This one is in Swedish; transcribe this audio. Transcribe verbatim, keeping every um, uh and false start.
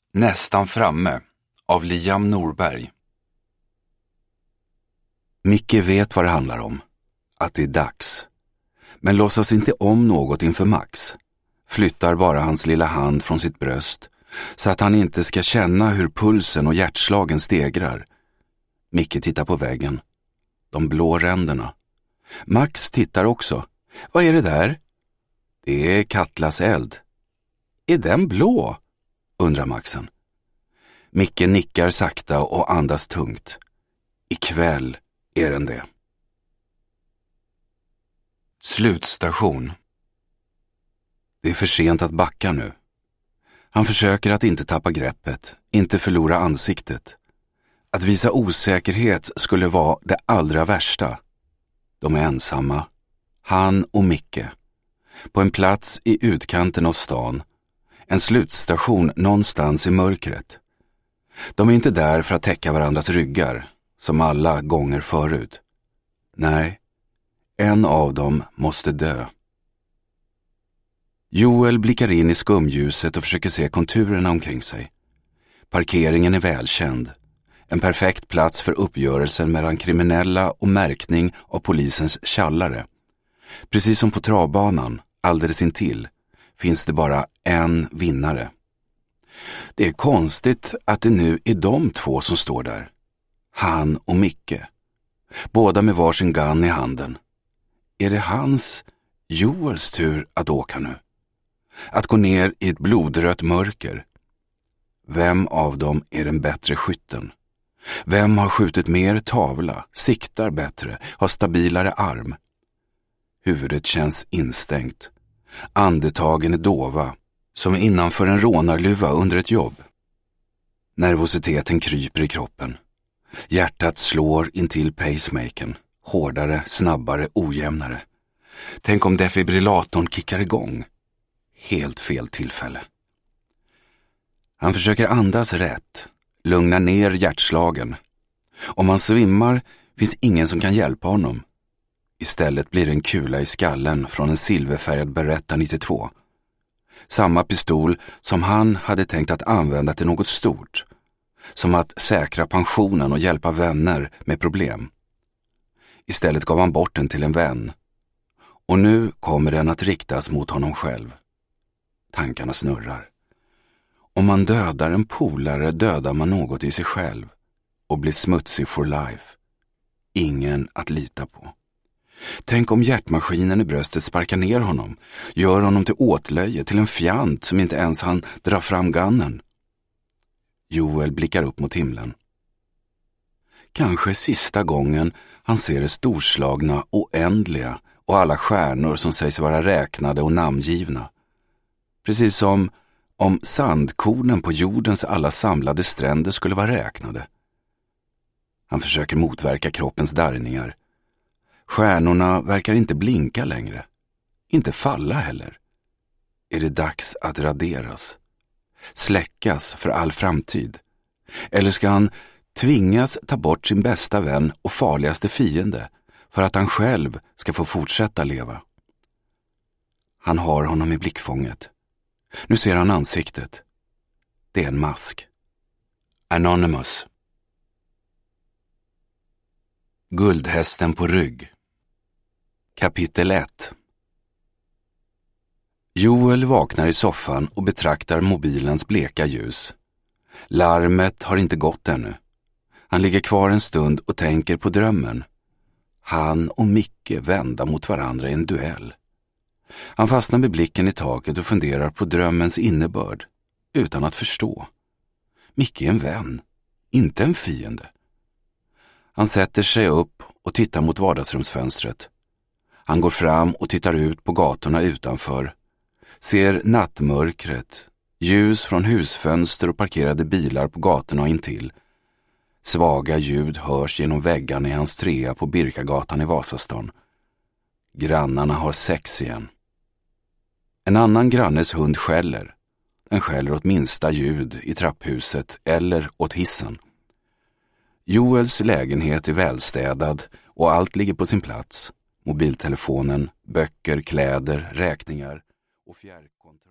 Nästan framme av Liam Norberg. Micke vet vad det handlar om. Att det är dags. Men låtsas inte om något inför Max. Flyttar bara hans lilla hand från sitt bröst så att han inte ska känna hur pulsen och hjärtslagen stegrar. Micke tittar på väggen. De blå ränderna. Max tittar också. Vad är det där? Det är Katlas eld. Är den blå? Undrar Maxen. Micke nickar sakta och andas tungt. Ikväll är den det. Slutstation. Det är för sent att backa nu. Han försöker att inte tappa greppet, inte förlora ansiktet. Att visa osäkerhet skulle vara det allra värsta. De är ensamma. Han och Micke. På en plats i utkanten av stan. En slutstation någonstans i mörkret. De är inte där för att täcka varandras ryggar, som alla gånger förut. Nej, en av dem måste dö. Joel blickar in i skumljuset och försöker se konturerna omkring sig. Parkeringen är välkänd. En perfekt plats för uppgörelsen mellan kriminella och märkning av polisens tjallare. Precis som på travbanan, alldeles intill, finns det bara en vinnare. Det är konstigt att det nu är de två som står där. Han och Micke. Båda med varsin gun i handen. Är det hans, Joels tur att åka nu? Att gå ner i ett blodrött mörker. Vem av dem är den bättre skytten? Vem har skjutit mer tavla, siktar bättre, har stabilare arm? Huvudet känns instängt. Andetagen är dova, som innanför en rånarluva under ett jobb. Nervositeten kryper i kroppen. Hjärtat slår intill pacemakern. Hårdare, snabbare, ojämnare. Tänk om defibrillatorn kickar igång. Helt fel tillfälle. Han försöker andas rätt. Lugna ner hjärtslagen. Om han svimmar finns ingen som kan hjälpa honom. Istället blir det en kula i skallen från en silverfärgad Beretta nittiotvå. Samma pistol som han hade tänkt att använda till något stort. Som att säkra pensionen och hjälpa vänner med problem. Istället gav han bort den till en vän. Och nu kommer den att riktas mot honom själv. Tankarna snurrar. Om man dödar en polare dödar man något i sig själv. Och blir smutsig for life. Ingen att lita på. Tänk om hjärtmaskinen i bröstet sparkar ner honom. Gör honom till åtlöje, till en fjant som inte ens han drar fram gunnen. Joel blickar upp mot himlen. Kanske sista gången han ser det storslagna, oändliga och alla stjärnor som sägs vara räknade och namngivna. Precis som om sandkornen på jordens alla samlade stränder skulle vara räknade. Han försöker motverka kroppens darrningar. Stjärnorna verkar inte blinka längre. Inte falla heller. Är det dags att raderas? Släckas för all framtid? Eller ska han tvingas ta bort sin bästa vän och farligaste fiende för att han själv ska få fortsätta leva? Han har honom i blickfånget. Nu ser han ansiktet. Det är en mask. Anonymous. Guldhästen på rygg. Kapitel ett. Joel vaknar i soffan och betraktar mobilens bleka ljus. Larmet har inte gått ännu. Han ligger kvar en stund och tänker på drömmen. Han och Micke vända mot varandra i en duell. Han fastnar med blicken i taket och funderar på drömmens innebörd, utan att förstå. Micke är en vän, inte en fiende. Han sätter sig upp och tittar mot vardagsrumsfönstret. Han går fram och tittar ut på gatorna utanför. Ser nattmörkret, ljus från husfönster och parkerade bilar på gatorna intill. Svaga ljud hörs genom väggarna i hans trea på Birkagatan i Vasastan. Grannarna har sex igen. En annan grannes hund skäller. Den skäller åt minsta ljud i trapphuset eller åt hissen. Joels lägenhet är välstädad och allt ligger på sin plats. Mobiltelefonen, böcker, kläder, räkningar och fjärrkontroll.